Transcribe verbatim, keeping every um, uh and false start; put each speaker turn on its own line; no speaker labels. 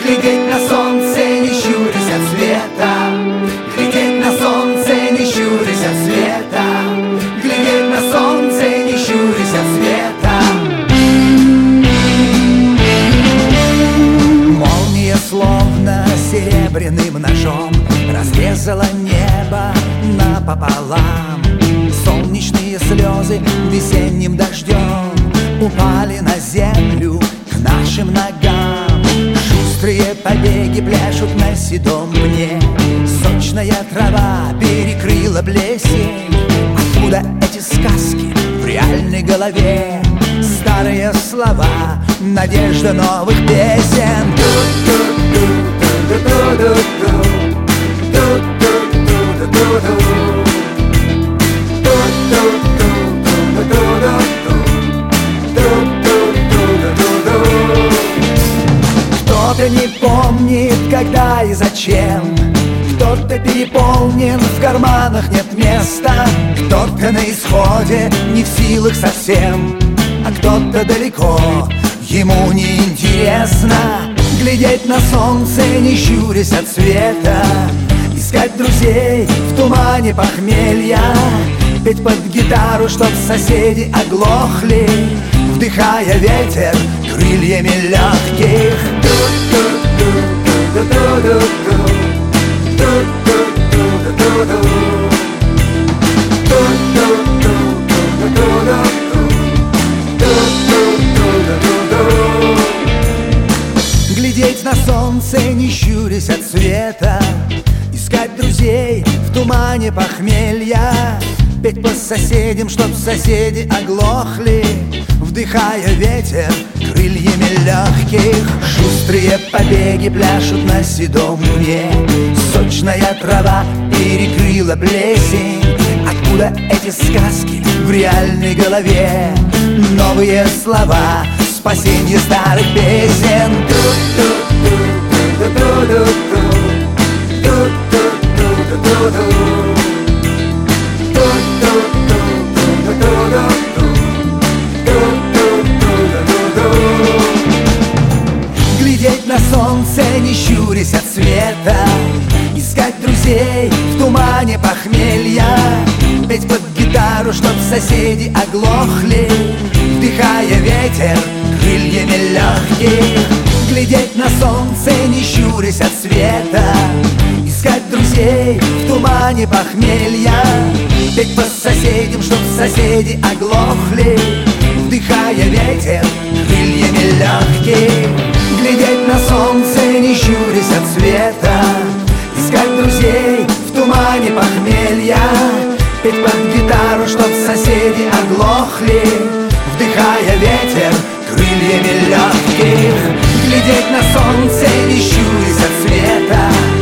Глядеть на солнце, не щурясь от света. Глядеть на солнце, не щурясь от света. Глядеть на солнце, не щурясь от света. Молния словно серебряным ножом разрезала небо напополам. Солнечные слезы весенним дождем упали на землю к нашим ногам. Шустрые побеги пляшут на седом пне. Сочная трава перекрыла плесень. Откуда эти сказки в реальной голове? Старые слова, надежда новых песен. Кто-то не помнит, когда и зачем. Кто-то переполнен, в карманах нет места. Кто-то на исходе, не в силах совсем. А кто-то далеко, ему не интересно глядеть на солнце, не щурясь от света. Искать друзей в тумане похмелья. Петь под гитару, чтоб соседи оглохли, вдыхая ветер крыльями легких. Глядеть на солнце, не щурясь от света. Искать друзей в тумане похмелья. Петь по соседям, чтоб соседи оглохли, вдыхая ветер крыльями легких. Шустрые побеги пляшут на седом пне. Сочная трава перекрыла плесень. Откуда эти сказки в реальной голове? Новые слова, спасенье старых песен. Глядеть на солнце, не щурясь от света. Искать друзей в тумане похмелья. Петь под гитару, чтоб соседи оглохли, вдыхая ветер крыльями легких. Глядеть на солнце, не щурясь от света. Искать друзей в тумане похмелья. Петь по соседям, чтоб соседи оглохли, вдыхая ветер крыльями легких. Глядеть на солнце, не щурясь от света. Искать друзей в тумане похмелья. Петь под гитару, чтоб соседи оглохли, вдыхая ветер крыльями легких. Глядеть на солнце, не щурясь от света.